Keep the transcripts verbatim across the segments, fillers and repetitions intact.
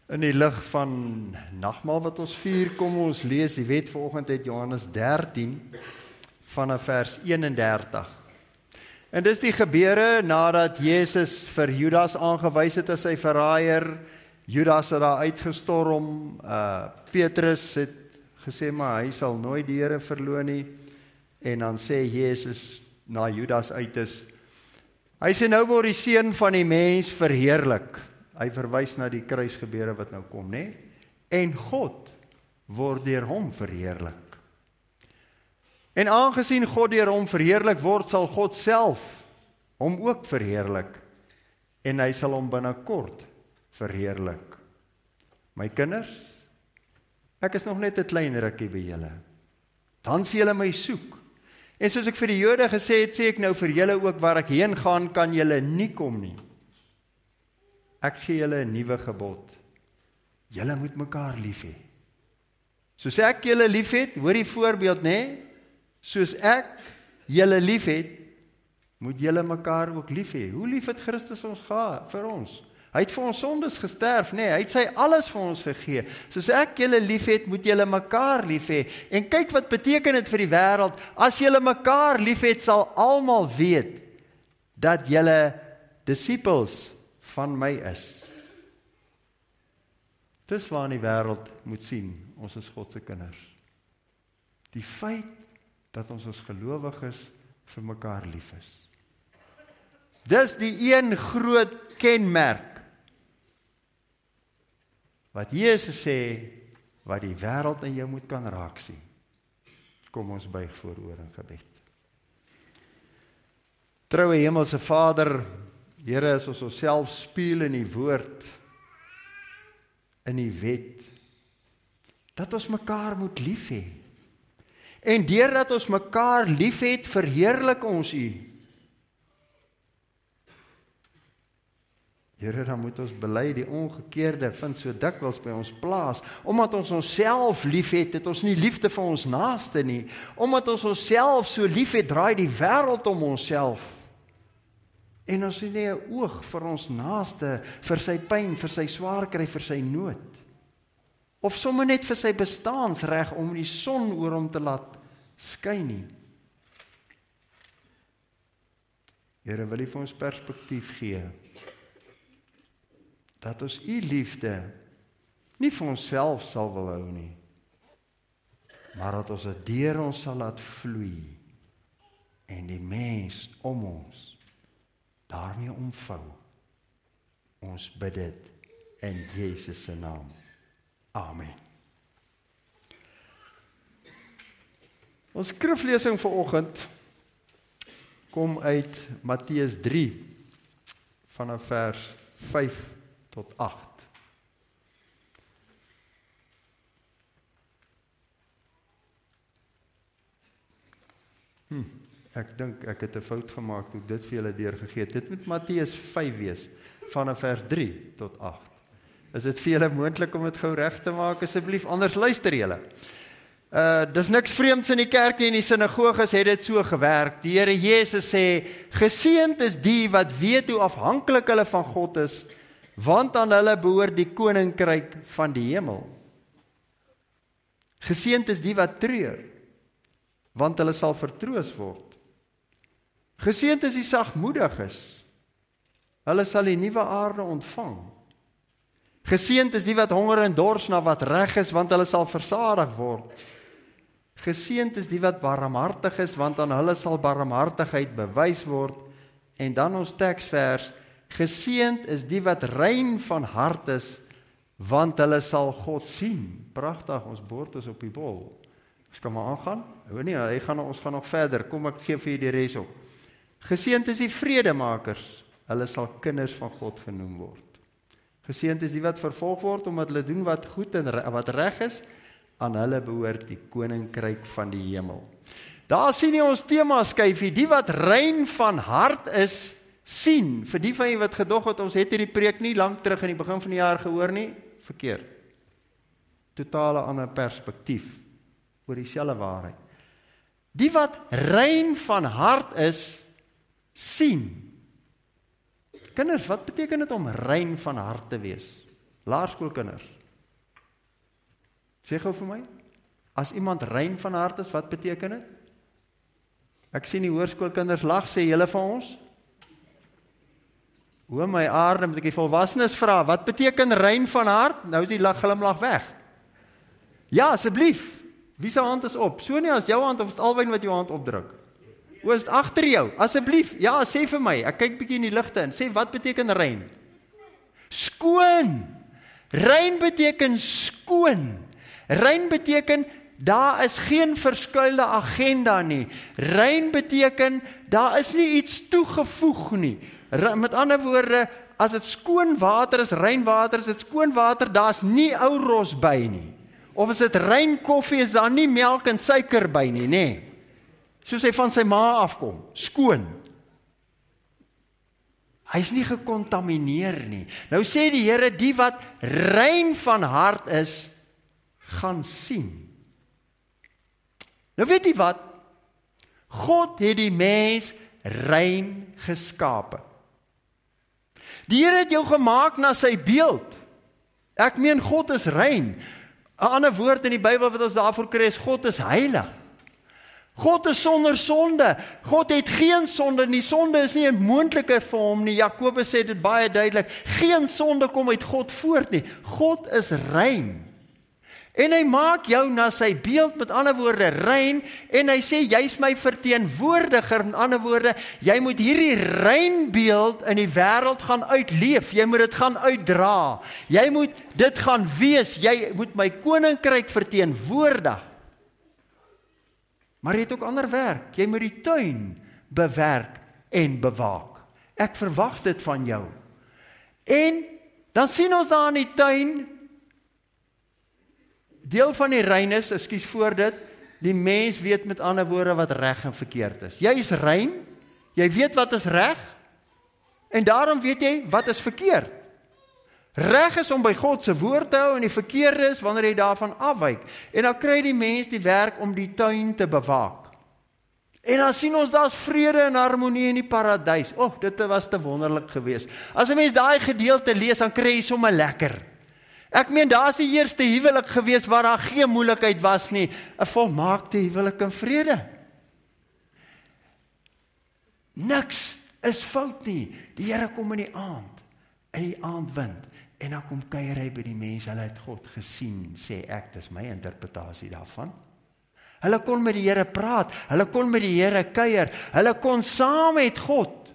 In die lig van nagmaal wat ons vier, kom ons lees die wet vanoggend uit Johannes dertien vanaf vers eenendertig. En dis die gebeure nadat Jesus vir Judas aangewys het as sy verraaier. Judas het daar uitgestorm. Uh, Petrus het gesê, maar hy sal nooit die Here verloon nie. En dan sê Jesus na Judas uit is, hy sê nou word die seun van die mens verheerlik. Hy verwys na die kruisgebeure wat nou kom, né? En God word deur hom verheerlik. En aangesien God deur hom verheerlik word, sal God self hom ook verheerlik. En hy sal hom binnekort verheerlik. My kinders, ek is nog net 'n klein rukkie by julle. Dan sal julle my soek. En soos ek vir die Jode gesê het, sê ek nou vir julle ook, waar ek heen gaan, kan julle nie kom nie. Ek gee julle 'n nuwe gebod. Julle moet mekaar lief hê. Soos ek julle lief het, hoor die voorbeeld, né? Soos ek julle lief het, moet julle mekaar ook lief hê. Hoe lief het Christus ons gehad vir ons? Hy het vir ons sondes gesterf, né? Hy het sy alles vir ons gegee. Soos ek julle lief het, moet julle mekaar lief hê. En kyk wat beteken dit vir die wêreld. As julle mekaar lief het, sal almal weet dat julle disippels van my is. Dis waar die wêreld moet sien, ons is God se kinders. Die feit dat ons as gelowiges vir mekaar lief is. Dis die een groot kenmerk wat Jesus sê, wat die wêreld in jou moet kan raak sien. Kom ons buig vooroor in gebed. Troue Hemelse Vader, Here, as ons onsself spieël in die woord, in die wet, dat ons mekaar moet lief hê. En deurdat ons mekaar lief het, verheerlik ons U. Here, dan moet ons bely, die omgekeerde vind so dikwels by ons plaas. Omdat ons onsself lief het, het ons nie liefde vir ons naaste nie. Omdat ons onsself so lief het, draai die wêreld om onsself. En ons het nie 'n oog vir ons naaste, vir sy pyn, vir sy swaar kry, vir sy nood. Of sommer net vir sy bestaansreg om die son oor hom te laat skyn nie. Here, wil U vir ons perspektief gee, dat ons U liefde nie vir onsself sal wil hou nie, maar dat ons dit deur ons sal laat vloei, en die mens om ons daarmee omvou. Ons bid dit in Jesus se naam. Amen. Ons skriflesing vanoggend kom uit Matteus drie vanaf vers vyf tot agt. Hm. Ek dink ek het 'n fout gemaak toe ek dit vir julle deurgegee het. Dit moet Matteus vyf wees, vanaf vers drie tot agt. Is dit vir julle moontlik om dit gou reg te maak? Asseblief, anders luister julle. Uh, dis niks vreemds in die kerk en die sinagoges het dit so gewerk. Die Here Jesus sê, geseënd is die wat weet hoe afhanklik hulle van God is, want aan hulle behoort die koninkryk van die hemel. Geseënd is die wat treur, want hulle sal vertroos word. Geseënd is die sagmoediges, hulle sal die nuwe aarde ontvang. Geseënd is die wat honger en dors na wat reg is, want hulle sal versadig word. Geseënd is die wat barmhartig is, want aan hulle sal barmhartigheid bewys word. En dan ons teksvers, geseënd is die wat rein van hart is, want hulle sal God sien. Pragtig, ons bord is op die bol. Ons kan maar aangaan. O nee, hy gaan, ons gaan nog verder. Kom, ek gee vir julle die res op. Geseënd is die vredemakers, hulle sal kinders van God genoem word. Geseënd is die wat vervolg word, omdat hulle doen wat goed en wat reg is, aan hulle behoort die koninkryk van die hemel. Daar sien jy ons tema skuifie, die wat rein van hart is, sien. Vir die van jy wat gedog het, ons het hierdie preek nie lang terug in die begin van die jaar gehoor nie, verkeerd. Totale ander perspektief, oor dieselfde waarheid. Die wat rein van hart is, sien. Kinders, wat beteken dit om rein van hart te wees? laerskoolkinders. Sê gou vir my, as iemand rein van hart is, wat beteken dit? Ek sien die hoërskoolkinders lag, sê julle van ons? O my aarde, moet ek die volwassenes vra, wat beteken rein van hart? Nou is die lag glimlag weg. Ja, asseblief, wie se hand is op? So nie as jou hand, of is het Alwyn wat jou hand opdruk? O, is het agter jou? Asseblief, ja, sê vir my, ek kyk bietjie in die ligte in, sê, wat beteken rein? Skoon. Rein beteken skoon. Rein beteken, daar is geen verskuilde agenda nie. Rein beteken, daar is nie iets toegevoeg nie. Met ander woorde, as dit skoon water is, rein water is dit skoon water, daar is nie ou ros by nie. Of as dit rein koffie is, daar nie melk en suiker by nie, nee. Soos hy van sy ma afkom, skoon. Hy is nie gekontamineer nie. Nou sê die Here, die wat rein van hart is, gaan sien. Nou weet jy wat? God het die mens rein geskape. Die Here het jou gemaak na sy beeld. Ek meen, God is rein. 'n Ander woord in die Bybel wat ons daarvoor kry is, God is heilig. God is sonder sonde. God het geen sonde nie. Sonde is nie 'n moontlikheid vir hom nie. Jakobus sê dit baie duidelik. Geen sonde kom uit God voort nie. God is rein. En hy maak jou na sy beeld, met ander woorde rein, en hy sê, jy is my verteenwoordiger, met ander woorde, jy moet hierdie rein beeld in die wêreld gaan uitleef, jy moet dit gaan uitdra, jy moet dit gaan wees, jy moet my koninkryk verteenwoordig. Maar jy het ook ander werk, jy moet die tuin bewerk en bewaak. Ek verwag dit van jou. En dan sien ons daar in die tuin, deel van die rein is, ekskuus voor dit, die mens weet met ander woorde wat reg en verkeerd is. Jy is rein, jy weet wat is reg, en daarom weet jy wat is verkeerd. Reg is om by God se woord te hou, en die verkeerde is wanneer jy daarvan afwyk. En dan kry die mens die werk om die tuin te bewaak. En dan sien ons daar's vrede en harmonie in die paradys. O, oh, dit was te wonderlik geweest. As 'n mens daai gedeelte lees, dan kry jy sommer lekker. Ek meen, daar is die eerste huwelik gewees waar daar geen moeilikheid was nie, 'n volmaakte huwelik in vrede. Niks is fout nie. Die Here kom in die aand, in die aandwind, en dan kom kuier hy by die mense, hulle het God gesien, sê ek, dis my interpretasie daarvan. Hulle kon met die Here praat, hulle kon met die Here kuier, hulle kon saam met God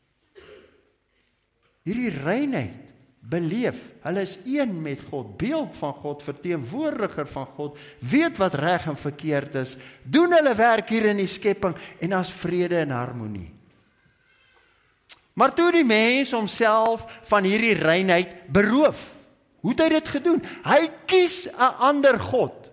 hierdie reinheid beleef, hulle is een met God, beeld van God, verteenwoordiger van God, weet wat reg en verkeerd is, doen hulle werk hier in die skepping, en as vrede en harmonie. Maar toe die mens homself van hierdie reinheid beroof, hoe het hy dit gedoen? Hy kies 'n ander God.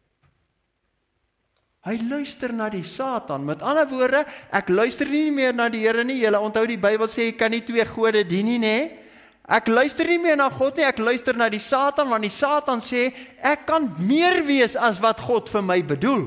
Hy luister na die Satan, met ander woorde, ek luister nie meer na die Here nie, julle onthou die Bybel sê, jy kan nie twee gode dien nie, nee? Ek luister nie meer na God nie, ek luister na die Satan, want die Satan sê, ek kan meer wees as wat God vir my bedoel.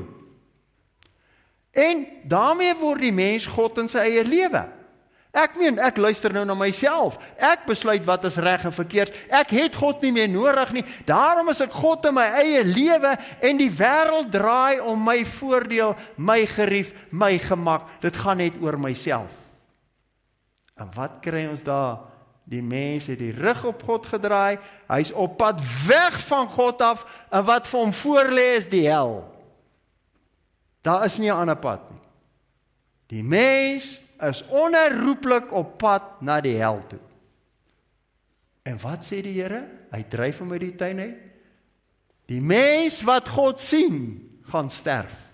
En daarmee word die mens God in sy eie lewe. Ek meen, ek luister nou na myself, ek besluit wat is reg en verkeerd, ek het God nie meer nodig nie, daarom is ek God in my eie lewe, en die wêreld draai om my voordeel, my gerief, my gemak, dit gaan net oor myself. En wat kry ons daar? Die mens het die rug op God gedraai, hy is op pad weg van God af, en wat vir hom voorlê is die hel. Daar is nie 'n ander pad nie. Die mens is onherroepelik op pad na die hel toe. En wat sê die Here? Hy dryf hom uit die tuin uit. Die mens wat God sien, gaan sterf.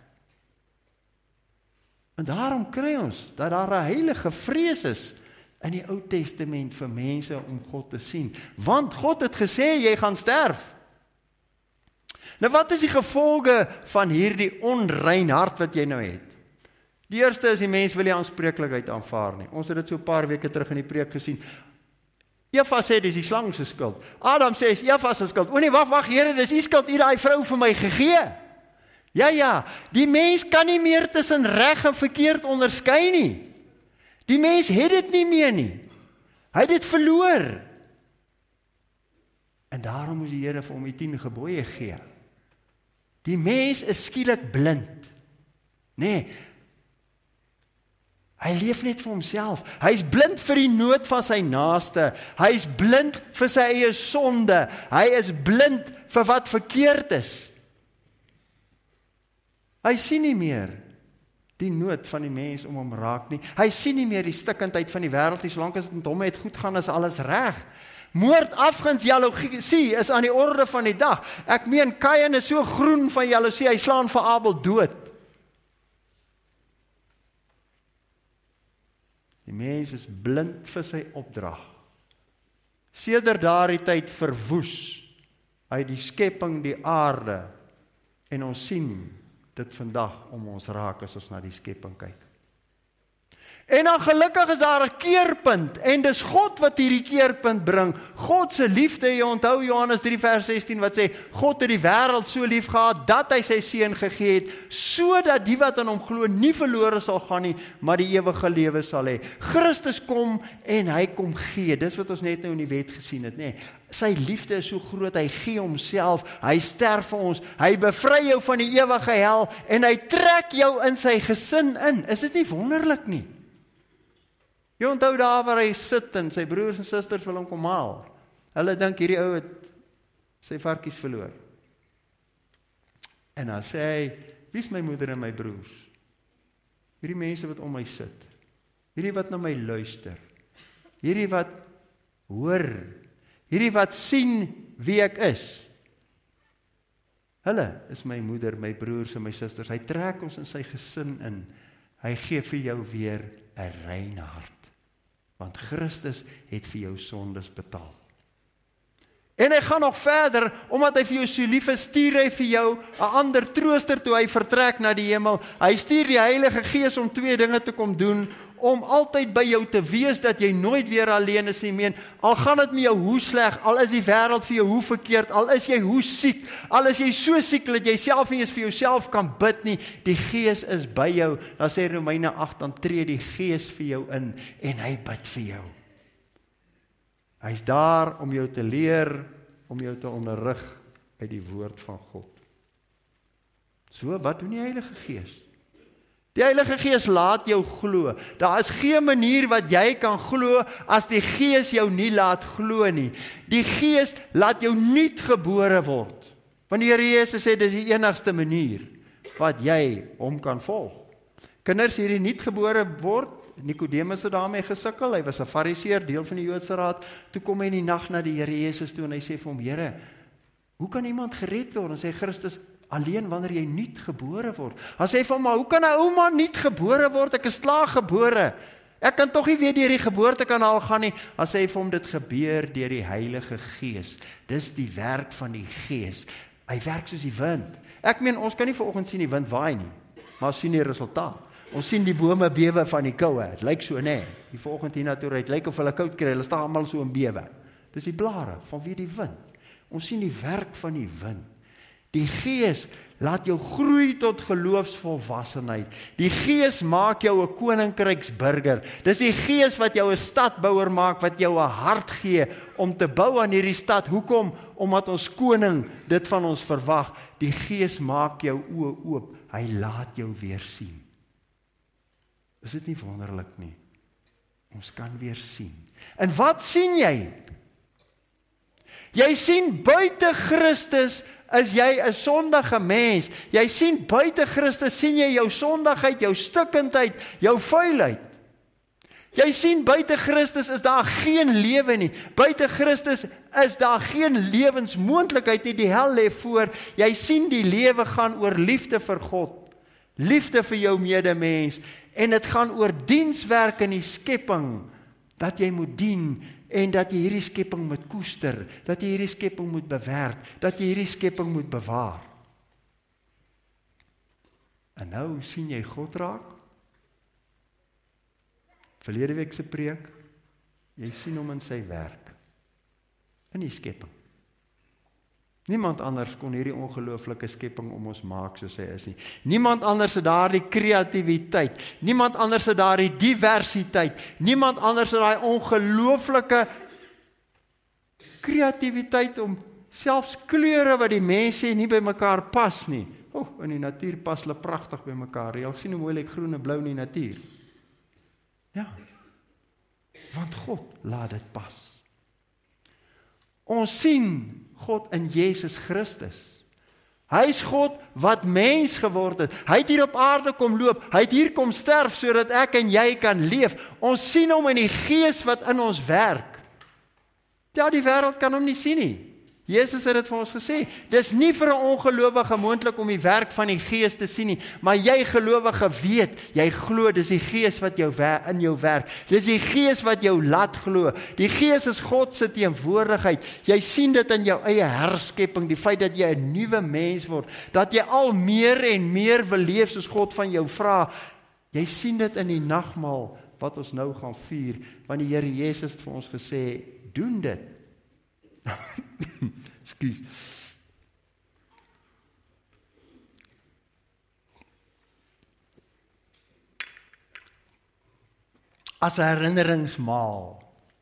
En daarom kry ons, dat daar 'n heilige vrees is, in die Ou Testament vir mense om God te sien. Want God het gesê, jy gaan sterf. Nou wat is die gevolge van hierdie onrein hart wat jy nou het? Die eerste is, die mens wil die aanspreeklikheid aanvaar nie. Ons het dit so 'n paar weke terug in die preek gesien. Eva sê, dis die slang se skuld. Adam sê, is Eva se skuld. O nee, wag, wag, Here, dis u skuld, u het daai vrou vir my gegee. Ja, ja, die mens kan nie meer tussen reg en verkeerd onderskei nie. Die mens het dit nie meer nie. Hy het dit verloor. En daarom moes die Here vir hom die tien gebooie gee. Die mens is skielik blind. Nee, hy leef net vir homself. Hy is blind vir die nood van sy naaste. Hy is blind vir sy eie sonde. Hy is blind vir wat verkeerd is. Hy sien nie meer die nood van die mens om hom raak nie. Hy sien nie meer die stikkindheid van die wêreld nie, solank as dit met hom het goed gaan, is alles reg. Moord, afguns, jaloesie is aan die orde van die dag. Ek meen, Kain is so groen van jaloesie, hy slaan vir Abel dood. Die mens is blind vir sy opdrag. Sedert daardie tyd verwoes uit die skepping die aarde, en ons sien dit vandag om ons raak as ons na die skepping kyk. En dan gelukkig is daar 'n keerpunt, en dis God wat hierdie keerpunt bring. God se liefde, jy onthou Johannes drie vers sestien wat sê, God het die wêreld so lief gehad, dat hy sy seun gegee het, sodat die wat aan hom glo nie verlore sal gaan nie, maar die ewige lewe sal hê. Christus kom en hy kom gee, dis wat ons net nou in die wet gesien het, nee. Sy liefde is so groot, hy gee homself, hy sterf vir ons, hy bevry jou van die ewige hel, en hy trek jou in sy gesin in. Is dit nie wonderlik nie? Jy onthou daar waar hy sit en sy broers en susters wil hom kom haal. Hulle dink hierdie ou het sy varkies verloor. En dan sê hy, wie is my moeder en my broers? Hierdie mense wat om my sit. Hierdie wat na my luister. Hierdie wat hoor. Hierdie wat sien wie ek is. Hulle is my moeder, my broers en my susters. Hy trek ons in sy gesin in. Hy gee vir jou weer 'n rein hart. Want Christus het vir jou sondes betaal. En hy gaan nog verder, omdat hy vir jou so lief is, stuur hy vir jou 'n ander trooster toe hy vertrek na die hemel. Hy stuur die Heilige Gees om twee dinge te kom doen, om altyd by jou te wees, dat jy nooit weer alleen is nie. Meen, al gaan dit met jou hoe sleg, al is die wêreld vir jou hoe verkeerd, al is jy hoe siek, al is jy so siek dat jy self nie eens vir jouself kan bid nie, die Gees is by jou. Dan sê Romeine agt, dan tree die Gees vir jou in, en hy bid vir jou. Hy is daar om jou te leer, om jou te onderrig uit die woord van God. So, wat doen die Heilige Gees? Die Heilige Gees laat jou glo. Daar is geen manier wat jy kan glo as die Gees jou nie laat glo nie. Die Gees laat jou nuut gebore word. Want die Here Jesus sê, dis die enigste manier wat jy hom kan volg. Kinders hierdie nuut gebore word, Nikodemus het daarmee gesukkel, hy was 'n Fariseer, deel van die Joodse raad, toe kom hy in die nag na die Here Jesus toe en hy sê vir hom, Here, hoe kan iemand gered word? En sê Christus, alleen wanneer jy nuut gebore word. Hy sê vir hom, maar hoe kan 'n ouma nuut gebore word? Ek is klaar gebore. Ek kan tog nie weer deur die geboortekanaal gaan nie. Hy sê vir hom, dit gebeur deur die Heilige Gees. Dis die werk van die Gees. Hy werk soos die wind. Ek meen, ons kan nie vanoggend sien die wind waai nie, maar ons sien die resultaat. Ons sien die bome bewe van die koue. Het lyk so, nee. Die vanoggend hiernatoe ry, het lyk of hulle koud kry. Hulle staan almal so in bewe. Dis die blare vanweë die wind. Ons sien die werk van die wind. Die Gees laat jou groei tot geloofsvolwassenheid. Die Gees maak jou 'n koninkryksburger. Dis die Gees wat jou 'n stadbouer maak, wat jou 'n hart gee om te bou aan hierdie stad. Hoekom? Omdat ons koning dit van ons verwag. Die Gees maak jou oë oop. Hy laat jou weer sien. Is dit nie wonderlik nie? Ons kan weer sien. En wat sien jy? Jy sien buite Christus is jy 'n sondige mens. Jy sien buite Christus, sien jy jou sondigheid, jou stikkindheid, jou vuilheid. Jy sien buite Christus is daar geen lewe nie. Buite Christus is daar geen lewensmoontlikheid nie. Die hel lê voor. Jy sien die lewe gaan oor liefde vir God, liefde vir jou medemens, en dit gaan oor dienswerk in die skepping, dat jy moet dien, en dat jy hierdie skepping moet koester, dat jy hierdie skepping moet bewerk, dat jy hierdie skepping moet bewaar. En nou sien jy God raak. Verlede week se preek, jy sien hom in sy werk, in die skepping. Niemand anders kon hierdie ongelooflike skepping om ons maak soos hy is nie. Niemand anders het daardie kreatiwiteit, niemand anders het daardie diversiteit, niemand anders het daai ongelooflike kreatiwiteit om selfs kleure wat die mense nie by mekaar pas nie. O, oh, in die natuur pas hulle pragtig by mekaar. Jy sien hoe mooi lyk groen en blou in die natuur. Ja, want God laat dit pas. Ons sien God in Jesus Christus. Hy is God wat mens geword het. Hy het hier op aarde kom loop. Hy het hier kom sterf sodat ek en jy kan leef. Ons sien hom in die gees wat in ons werk. Ja, die wêreld kan hom nie sien nie. Jesus het dit vir ons gesê. Dis nie vir 'n ongelowige moontlik om die werk van die Gees te sien nie, maar jy gelowige weet, jy glo dis die Gees wat jou in jou werk. Dis die Gees wat jou laat glo. Die Gees is God se teenwoordigheid. Jy sien dit in jou eie herskepping, die feit dat jy 'n nuwe mens word, dat jy al meer en meer wil leef soos God van jou vra. Jy sien dit in die nagmaal wat ons nou gaan vier, want die Here Jesus het vir ons gesê, doen dit. Ekskuus. As 'n herinneringsmaal.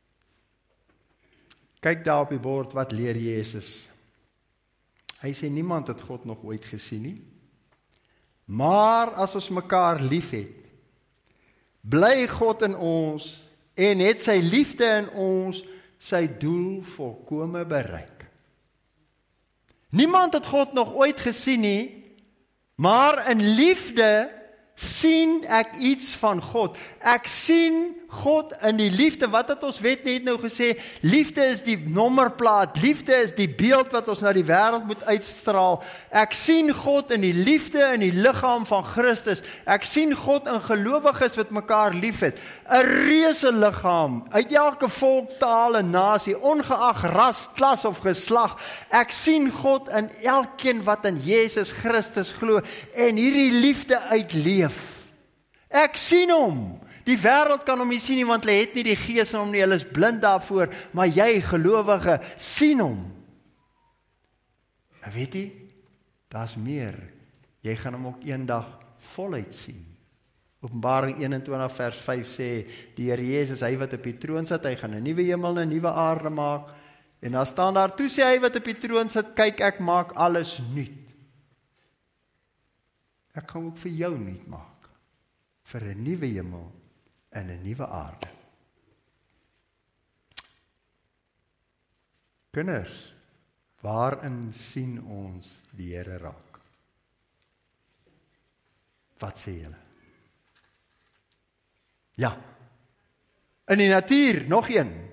Kyk daar op die bord, wat leer Jesus? Hy sê niemand het God nog ooit gesien nie. Maar as ons mekaar liefhet, bly God in ons en het sy liefde in ons sy doel volkome bereik. Niemand het God nog ooit gesien nie, maar in liefde sien ek iets van God. Ek sien God in die liefde. Wat het ons wet net nou gesê? Liefde is die nommerplaat. Liefde is die beeld wat ons na die wêreld moet uitstraal. Ek sien God in die liefde in die liggaam van Christus. Ek sien God in gelowiges wat mekaar liefhet. 'n reuse liggaam uit elke volk, taal en nasie, ongeag ras, klas of geslag. Ek sien God in elkeen wat in Jesus Christus glo en hierdie liefde uitleef. Ek sien hom. Die wêreld kan hom nie sien nie, want hulle het nie die Gees in hom nie, hulle is blind daarvoor, maar jy gelowige sien hom. En weet jy, daar's meer. Jy gaan hom ook eendag voluit sien. Openbaring eenentwintig vers vyf sê, die Here Jesus, hy wat op die troon sit, hy gaan 'n nuwe hemel en 'n nuwe aarde maak. En dan staan daar, toe sê hy wat op die troon sit, kyk, ek maak alles nuut. Ek gaan ook vir jou nuut maak, vir 'n nuwe hemel en 'n nuwe aarde. Kinders, waarin sien ons die Here raak? Wat sê julle? Ja, in die natuur, nog een.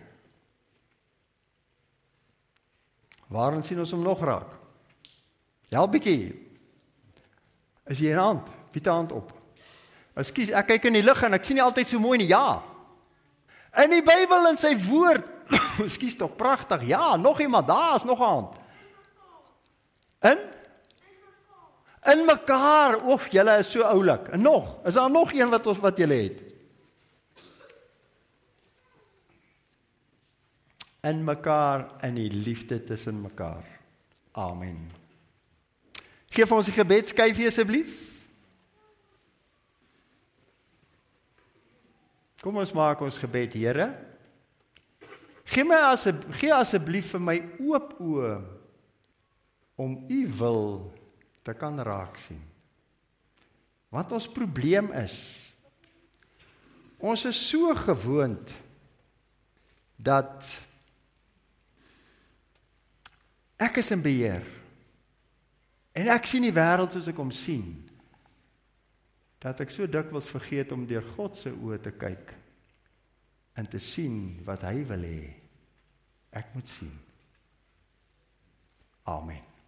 Waarin sien ons hom nog raak? Help bietjie. Is jy 'n hand? Wie te hand op? Ekskuus, ek kyk in die lig en ek sien nie altyd so mooi nie. Ja. In die Bybel en sy woord. Ekskuus, tog pragtig. Ja, nog iemand, daar is nog 'n hand. In? In mekaar. Of julle is so oulik. En nog, is daar nog een wat ons wat julle het? In mekaar, in die liefde tussen mekaar. Amen. Geef ons die gebedskyfie asseblief. Kom ons maak ons gebed, Here. Gee my asseblief, gee asseblief vir my oop oë om U wil te kan raak sien. Wat ons probleem is, ons is so gewoond dat ek is in beheer en ek sien die wêreld soos ek hom sien, dat ek so dikwels vergeet om deur God se oë te kyk en te sien wat hy wil hê ek moet sien. Amen.